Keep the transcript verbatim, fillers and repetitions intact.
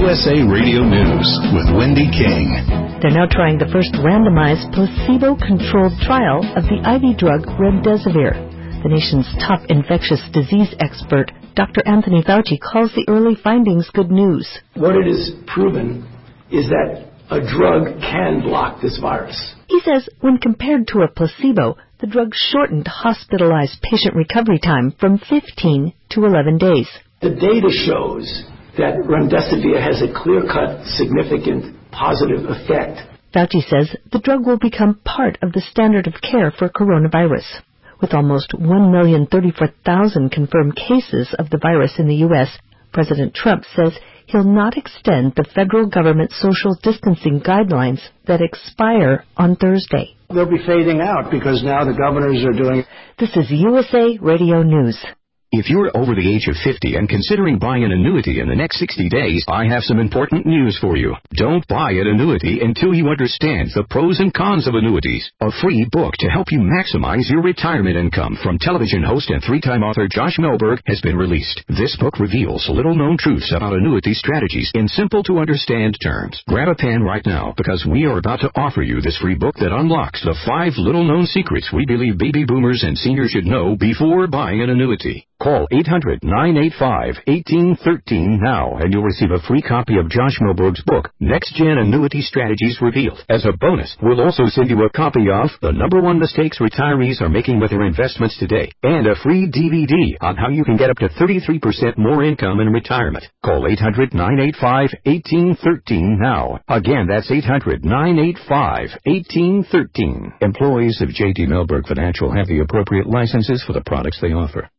S A Radio News with Wendy King. They're now trying the first randomized placebo-controlled trial of the I V drug remdesivir. The nation's top infectious disease expert, Doctor Anthony Fauci, calls the early findings good news. What it is proven is that a drug can block this virus. He says when compared to a placebo, the drug shortened hospitalized patient recovery time from fifteen to eleven days. The data shows that remdesivir has a clear-cut, significant, positive effect. Fauci says the drug will become part of the standard of care for coronavirus. With almost one million thirty-four thousand confirmed cases of the virus in the U S, President Trump says he'll not extend the federal government social distancing guidelines that expire on Thursday. They'll be fading out because now the governors are doing... This is U S A Radio News. If you're over the age of fifty and considering buying an annuity in the next sixty days, I have some important news for you. Don't buy an annuity until you understand the pros and cons of annuities. A free book to help you maximize your retirement income from television host and three-time author Josh Melberg has been released. This book reveals little-known truths about annuity strategies in simple-to-understand terms. Grab a pen right now because we are about to offer you this free book that unlocks the five little-known secrets we believe baby boomers and seniors should know before buying an annuity. Call eight hundred, nine eight five, one eight one three now and you'll receive a free copy of Josh Melberg's book, Next Gen Annuity Strategies Revealed. As a bonus, we'll also send you a copy of The Number One Mistakes Retirees Are Making with Their Investments Today and a free D V D on how you can get up to thirty-three percent more income in retirement. Call eight hundred, nine eight five, one eight one three now. Again, that's eight hundred, nine eight five, one eight one three. Employees of J D Melberg Financial have the appropriate licenses for the products they offer.